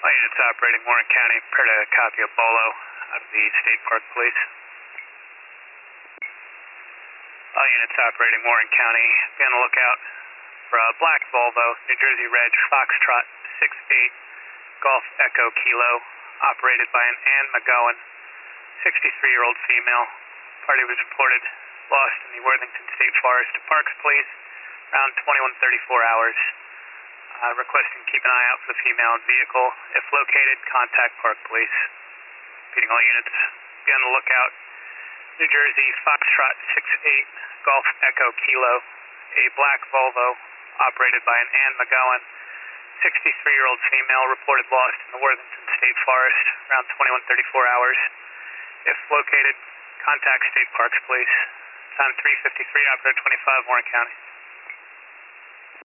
All units operating Warren County, prepared a copy of Bolo out of the State Park Police. All units operating Warren County, be on the lookout for a black Volvo, New Jersey Reg, Foxtrot 68, Golf Echo Kilo, operated by an Ann McGowan, 63-year-old female. Party was reported lost in the Worthington State Forest to Parks Police around 21:34 hours. Requesting keep an eye out for the female and vehicle. If located, contact Park Police. Repeating, all units, be on the lookout. New Jersey Foxtrot 68, Golf Echo Kilo, a black Volvo, operated by an Ann McGowan, 63-year-old female, reported lost in the Worthington State Forest around 21:34 hours. If located, contact State Parks Police. Time 3:53, operator 25, Warren County.